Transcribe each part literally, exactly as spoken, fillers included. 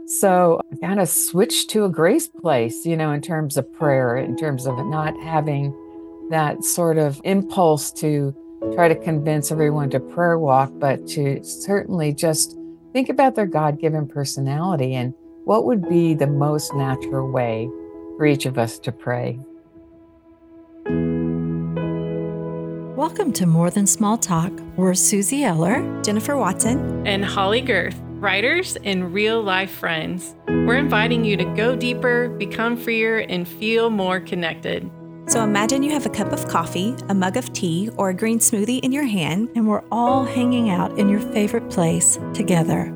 So I kind of switched to a grace place, you know, in terms of prayer, in terms of not having that sort of impulse to try to convince everyone to prayer walk, but to certainly just think about their God given personality and what would be the most natural way for each of us to pray. Welcome to More Than Small Talk. We're Susie Eller, Jennifer Watson, and Holly Girth, writers and real life friends. We're inviting you to go deeper, become freer, and feel more connected. So imagine you have a cup of coffee, a mug of tea, or a green smoothie in your hand, and we're all hanging out in your favorite place together.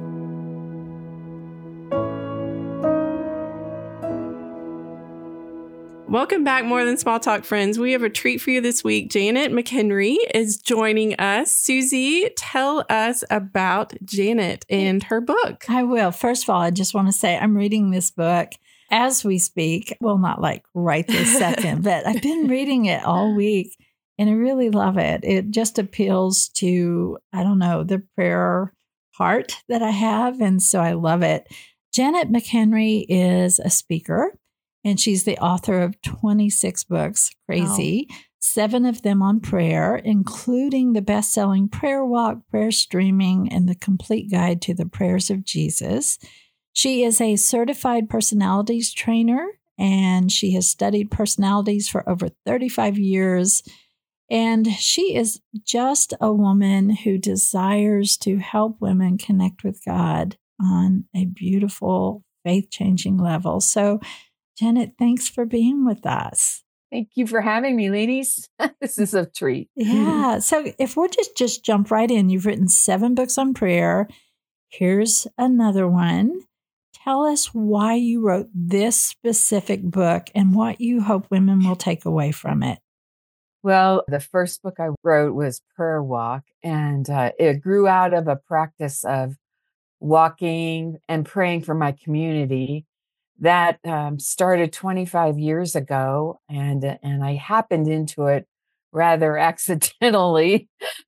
Welcome back, More Than Small Talk friends. We have a treat for you this week. Janet McHenry is joining us. Susie, tell us about Janet and her book. I will. First of all, I just want to say I'm reading this book as we speak. Well, not like right this second, but I've been reading it all week and I really love it. It just appeals to, I don't know, the prayer heart that I have. And so I love it. Janet McHenry is a speaker. And she's the author of twenty-six books, crazy, wow. Seven of them on prayer, including the best-selling Prayer Walk, Prayer Streaming, and the Complete Guide to the Prayers of Jesus. She is a certified personalities trainer, and she has studied personalities for over thirty-five years. And she is just a woman who desires to help women connect with God on a beautiful, faith-changing level. So, Janet, thanks for being with us. Thank you for having me, ladies. This is a treat. Yeah. So if we'll just, just jump right in, you've written seven books on prayer. Here's another one. Tell us why you wrote this specific book and what you hope women will take away from it. Well, the first book I wrote was Prayer Walk, and uh, it grew out of a practice of walking and praying for my community that um, started twenty-five years ago, and and I happened into it rather accidentally.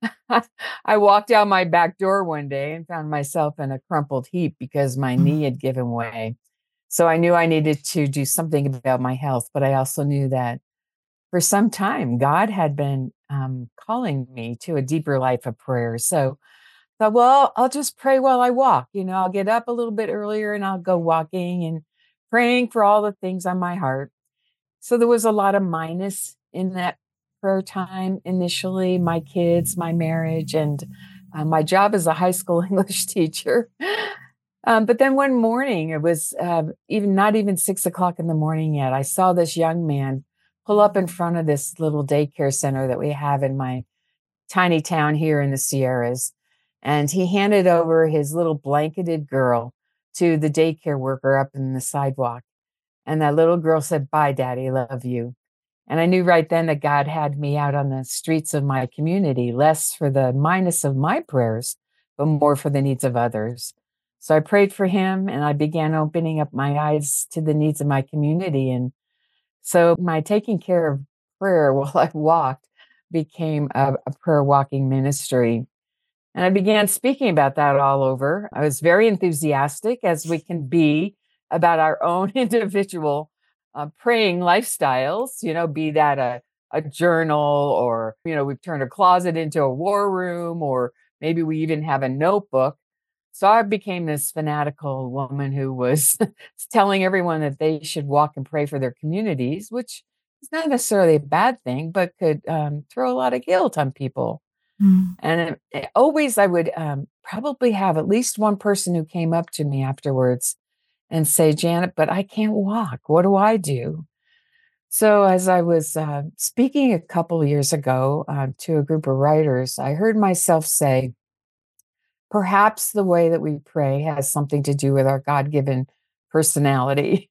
I walked out my back door one day and found myself in a crumpled heap because my knee had given way. So I knew I needed to do something about my health, but I also knew that for some time God had been um, calling me to a deeper life of prayer. So I thought, well, I'll just pray while I walk. You know, I'll get up a little bit earlier and I'll go walking and praying for all the things on my heart. So there was a lot of minus in that prayer time initially, my kids, my marriage, and uh, my job as a high school English teacher. Um, but then one morning, it was uh, even not even six o'clock in the morning yet, I saw this young man pull up in front of this little daycare center that we have in my tiny town here in the Sierras. And he handed over his little blanketed girl to the daycare worker up in the sidewalk. And that little girl said, "Bye, Daddy, love you." And I knew right then that God had me out on the streets of my community, less for the minus of my prayers, but more for the needs of others. So I prayed for him and I began opening up my eyes to the needs of my community. And so my taking care of prayer while I walked became a, a prayer walking ministry. And I began speaking about that all over. I was very enthusiastic, as we can be, about our own individual uh, praying lifestyles, you know, be that a, a journal or, you know, we've turned a closet into a war room, or maybe we even have a notebook. So I became this fanatical woman who was telling everyone that they should walk and pray for their communities, which is not necessarily a bad thing, but could um, throw a lot of guilt on people. And it, it, always I would um, probably have at least one person who came up to me afterwards and say, "Janet, but I can't walk. What do I do?" So as I was uh, speaking a couple of years ago uh, to a group of writers, I heard myself say, perhaps the way that we pray has something to do with our God-given personality.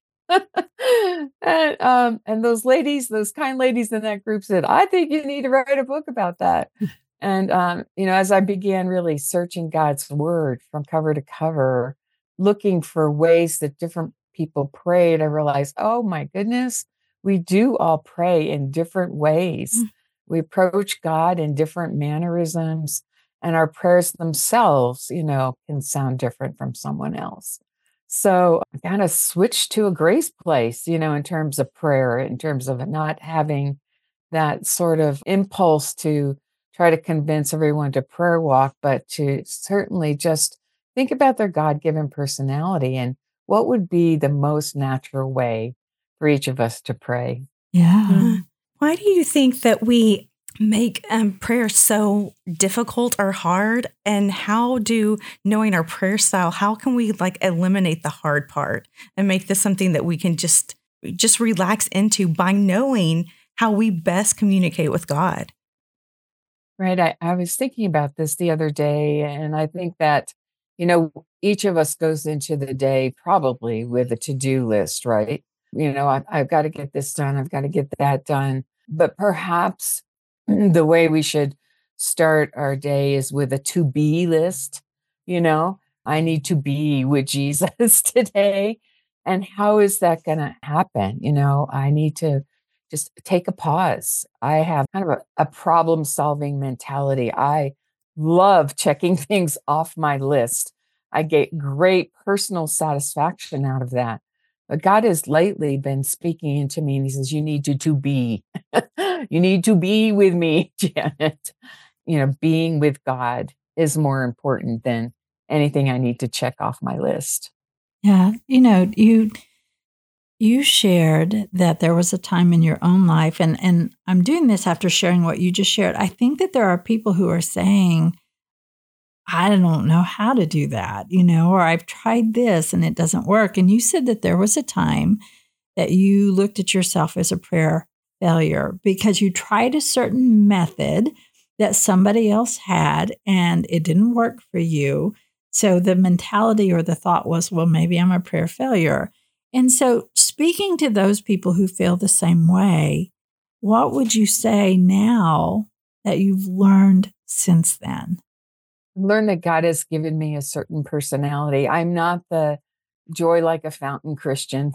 and, um, and those ladies, those kind ladies in that group said, "I think you need to write a book about that." And, um, you know, as I began really searching God's word from cover to cover, looking for ways that different people prayed, I realized, oh my goodness, we do all pray in different ways. Mm. We approach God in different mannerisms, and our prayers themselves, you know, can sound different from someone else. So I kind of switched to a grace place, you know, in terms of prayer, in terms of not having that sort of impulse to try to convince everyone to prayer walk, but to certainly just think about their God-given personality and what would be the most natural way for each of us to pray. Yeah. Why do you think that we make um, prayer so difficult or hard? And how do, knowing our prayer style, how can we like eliminate the hard part and make this something that we can just just relax into by knowing how we best communicate with God? Right. I, I was thinking about this the other day, and I think that, you know, each of us goes into the day probably with a to-do list, right? You know, I, I've got to get this done. I've got to get that done. But perhaps the way we should start our day is with a to-be list. You know, I need to be with Jesus today. And how is that going to happen? You know, I need to just take a pause. I have kind of a, a problem solving mentality. I love checking things off my list. I get great personal satisfaction out of that. But God has lately been speaking into me, and he says, you need to, to be. You need to be with me, Janet. You know, being with God is more important than anything I need to check off my list. Yeah. You know, you you shared that there was a time in your own life, and, and I'm doing this after sharing what you just shared. I think that there are people who are saying, I don't know how to do that, you know, or I've tried this and it doesn't work. And you said that there was a time that you looked at yourself as a prayer failure because you tried a certain method that somebody else had and it didn't work for you. So the mentality or the thought was, well, maybe I'm a prayer failure. And so speaking to those people who feel the same way, what would you say now that you've learned since then? I've learned that God has given me a certain personality. I'm not the joy like a fountain Christian,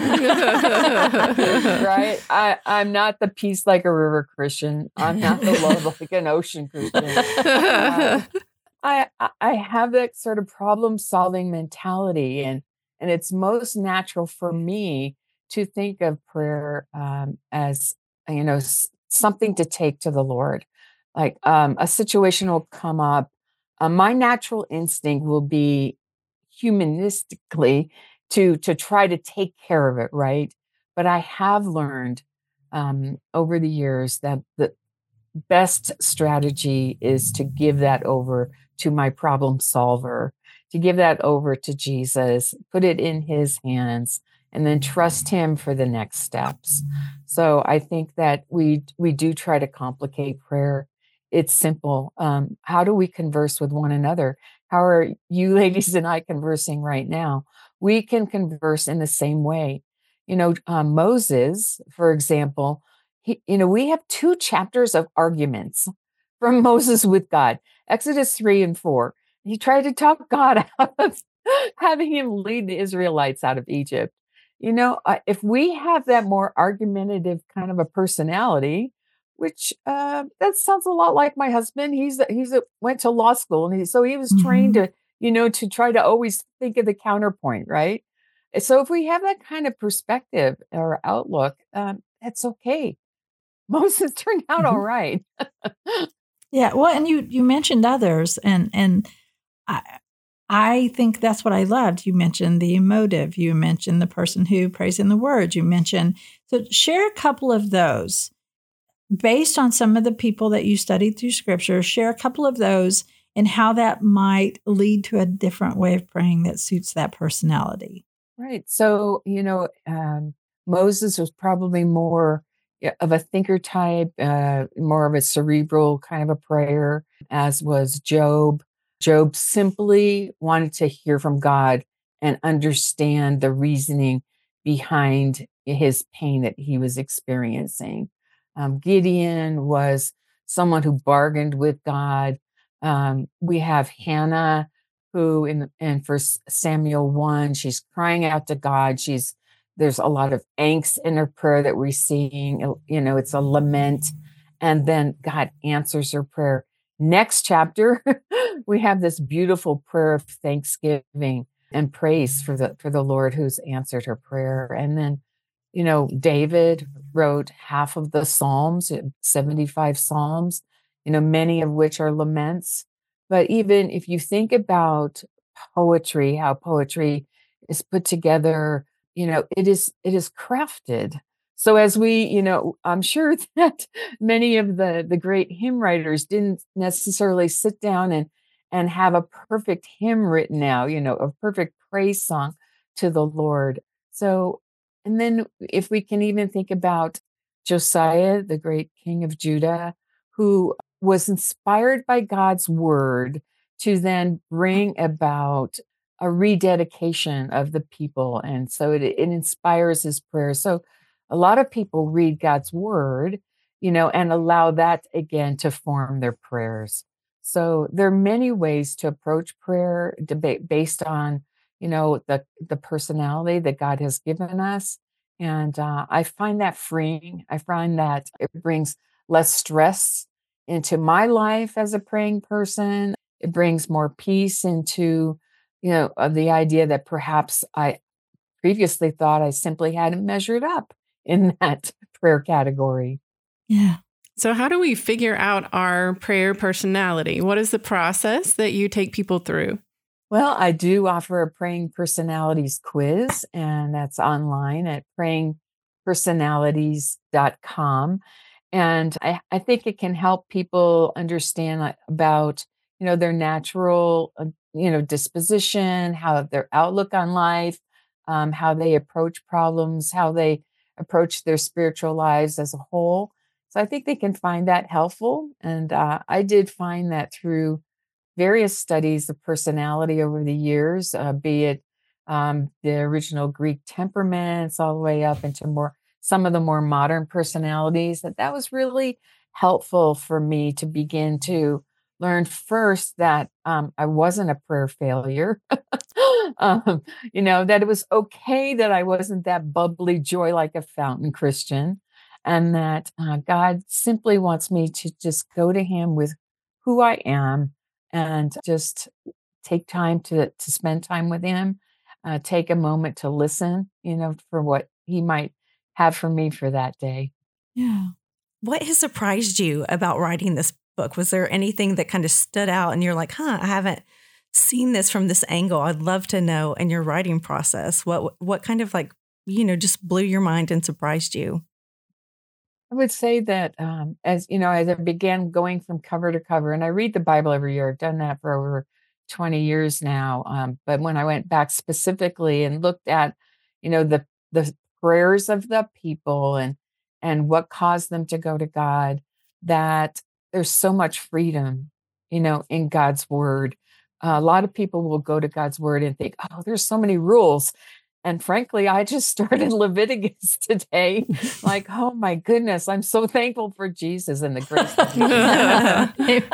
right? I, I'm not the peace like a river Christian. I'm not the love like an ocean Christian. Uh, I I have that sort of problem solving mentality, and and it's most natural for me to think of prayer um, as you know s- something to take to the Lord. Like um, a situation will come up. Uh, my natural instinct will be humanistically to to try to take care of it, right? But I have learned um, over the years that the best strategy is to give that over to my problem solver, to give that over to Jesus, put it in his hands, and then trust him for the next steps. So I think that we we do try to complicate prayer. It's simple. Um, how do we converse with one another? How are you ladies and I conversing right now? We can converse in the same way. You know, um, Moses, for example, he, you know, we have two chapters of arguments from Moses with God, Exodus three and four. He tried to talk God out of having him lead the Israelites out of Egypt. You know, uh, if we have that more argumentative kind of a personality, which uh, that sounds a lot like my husband. He's a, he's a, went to law school, and he, so he was trained Mhm. to, you know, to try to always think of the counterpoint, right? So if we have that kind of perspective or outlook, um, that's okay. Moses turned out all Mhm. right. Yeah, well, and you you mentioned others, and and I I think that's what I loved. You mentioned the emotive. You mentioned the person who prays in the Word. You mentioned so share a couple of those based on some of the people that you studied through Scripture. Share a couple of those and how that might lead to a different way of praying that suits that personality. Right. So, you know, um, Moses was probably more yeah, of a thinker type, uh, more of a cerebral kind of a prayer, as was Job. Job simply wanted to hear from God and understand the reasoning behind his pain that he was experiencing. Um, Gideon was someone who bargained with God. Um, we have Hannah, who in in First Samuel one, she's crying out to God. She's there's a lot of angst in her prayer that we're seeing. You know, it's a lament, and then God answers her prayer. Next chapter, we have this beautiful prayer of thanksgiving and praise for the for the Lord who's answered her prayer. And then, you know, David wrote half of the Psalms, seventy-five Psalms, you know, many of which are laments. But even if you think about poetry, how poetry is put together, you know, it is it is crafted. So as we, you know, I'm sure that many of the the great hymn writers didn't necessarily sit down and and have a perfect hymn written out, you know, a perfect praise song to the Lord. So, and then if we can even think about Josiah, the great king of Judah, who was inspired by God's word to then bring about a rededication of the people. And so it, it inspires his prayers. So a lot of people read God's word, you know, and allow that again to form their prayers. So there are many ways to approach prayer debate based on, you know, the, the personality that God has given us. And uh, I find that freeing. I find that it brings less stress into my life as a praying person. It brings more peace into, you know, uh, the idea that perhaps I previously thought I simply hadn't measured up in that prayer category. Yeah. So how do we figure out our prayer personality? What is the process that you take people through? Well, I do offer a praying personalities quiz, and that's online at praying personalities dot com. And I, I think it can help people understand like, about, you know, their natural, uh, you know, disposition, how their outlook on life, um, how they approach problems, how they approach their spiritual lives as a whole. So I think they can find that helpful. And uh, I did find that through various studies of personality over the years, uh, be it um, the original Greek temperaments all the way up into more some of the more modern personalities, that that was really helpful for me to begin to learn first that um, I wasn't a prayer failure, um, you know, that it was okay that I wasn't that bubbly joy like a fountain Christian, and that uh, God simply wants me to just go to him with who I am and just take time to, to spend time with him, uh, take a moment to listen, you know, for what he might have for me for that day. Yeah. What has surprised you about writing this book? Was there anything that kind of stood out and you're like, huh, I haven't seen this from this angle. I'd love to know in your writing process, what, what kind of like, you know, just blew your mind and surprised you? I would say that um, as you know, as I began going from cover to cover, and I read the Bible every year. I've done that for over twenty years now. Um, but when I went back specifically and looked at, you know, the the prayers of the people and and what caused them to go to God, that there's so much freedom, you know, in God's word. Uh, a lot of people will go to God's word and think, oh, there's so many rules. And frankly, I just started Leviticus today. Like, oh my goodness, I'm so thankful for Jesus and the grace that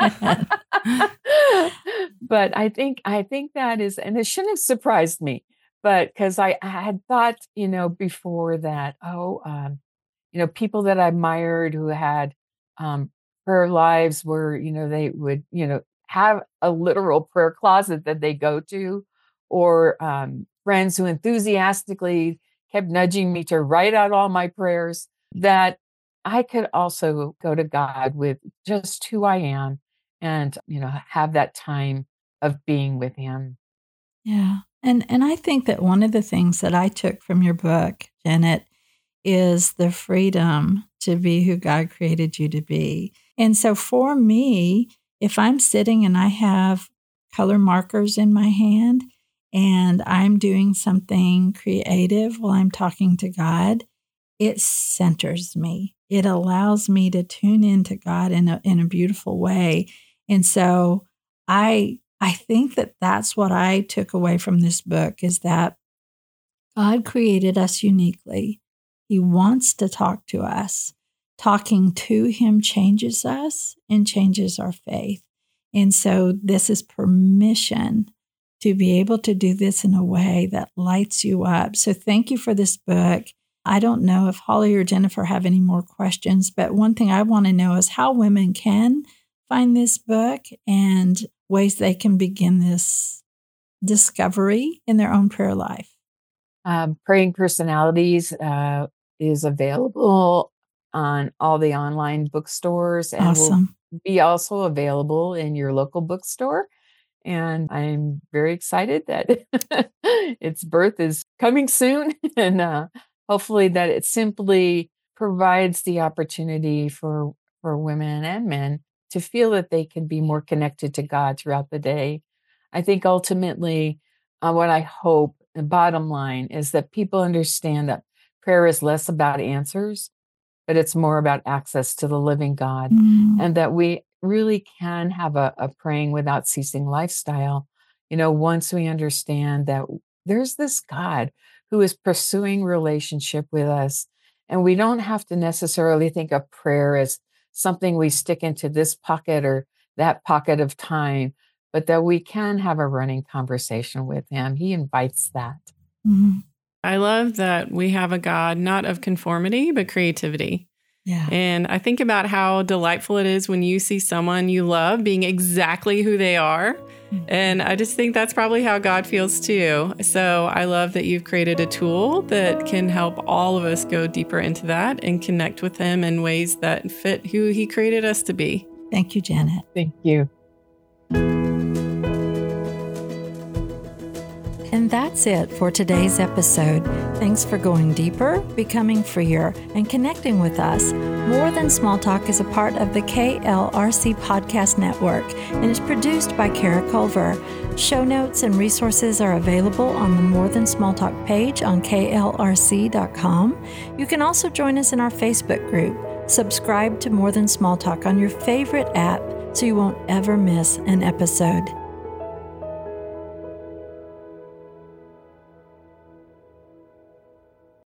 he But I think I think that is, and it shouldn't have surprised me, but because I, I had thought, you know, before that, oh, um, you know, people that I admired who had um, prayer lives where, you know, they would, you know, have a literal prayer closet that they go to, or um, friends who enthusiastically kept nudging me to write out all my prayers, that I could also go to God with just who I am and, you know, have that time of being with him. Yeah. And and I think that one of the things that I took from your book, Janet, is the freedom to be who God created you to be. And so for me, if I'm sitting and I have color markers in my hand and I'm doing something creative while I'm talking to God, it centers me. It allows me to tune into God in a, in a beautiful way. And so I I think that that's what I took away from this book, is that God created us uniquely. He wants to talk to us. Talking to him changes us and changes our faith. And so this is permission to be able to do this in a way that lights you up. So thank you for this book. I don't know if Holly or Jennifer have any more questions, but one thing I want to know is how women can find this book and ways they can begin this discovery in their own prayer life? Um, Praying Personalities uh, is available on all the online bookstores and Awesome. will be also available in your local bookstore. And I'm very excited that its birth is coming soon. And uh, hopefully that it simply provides the opportunity for, for women and men to feel that they can be more connected to God throughout the day. I think ultimately uh, what I hope, the bottom line, is that people understand that prayer is less about answers, but it's more about access to the living God, Mm. and that we really can have a, a praying without ceasing lifestyle. You know, once we understand that there's this God who is pursuing relationship with us, and we don't have to necessarily think of prayer as something we stick into this pocket or that pocket of time, but that we can have a running conversation with him. He invites that. Mm-hmm. I love that we have a God not of conformity, but creativity. Yeah. And I think about how delightful it is when you see someone you love being exactly who they are. Mm-hmm. And I just think that's probably how God feels too. So I love that you've created a tool that can help all of us go deeper into that and connect with him in ways that fit who he created us to be. Thank you, Janet. Thank you. And that's it for today's episode. Thanks for going deeper, becoming freer, and connecting with us. More Than Small Talk is a part of the K L R C Podcast Network and is produced by Kara Culver. Show notes and resources are available on the More Than Small Talk page on K L R C dot com. You can also join us in our Facebook group. Subscribe to More Than Small Talk on your favorite app so you won't ever miss an episode.